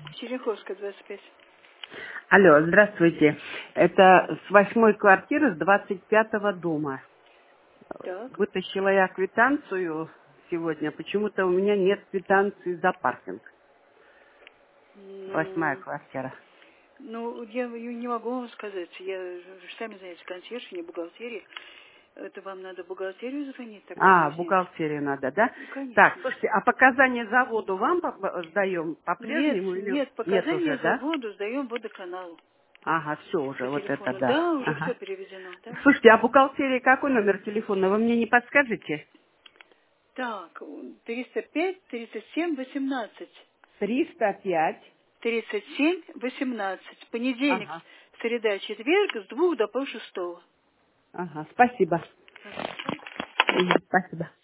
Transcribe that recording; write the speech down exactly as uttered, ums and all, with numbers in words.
Черняховская, двадцать пять. Алло, здравствуйте. Это с восьмой квартиры, с двадцать пятого дома. Так. Вытащила я квитанцию сегодня. Почему-то у меня нет квитанции за паркинг. Восьмая Ну, квартира. ну, я не могу вам сказать. Я, вы же сами знаете, консьерж, не бухгалтерия. Это вам надо в бухгалтерию звонить, тогда А, выяснять. бухгалтерию надо, да? Ну, Так, конечно. слушайте, а показания заводу вам по- сдаем Нет, по-прежнему или нет, нет показания уже, за да? воду сдаем водоканалу Ага, все уже, по вот это телефону. да. Да, уже все Ага. переведено, да? Слушайте, а бухгалтерии какой номер телефона? Вы мне не подскажете? Так, триста пять, тридцать семь, восемнадцать. Триста пять. тридцать семь, восемнадцать. Понедельник, Ага, среда, четверг с двух до полшестого. ага, спасибо. Пожалуйста. Мгм, спасибо.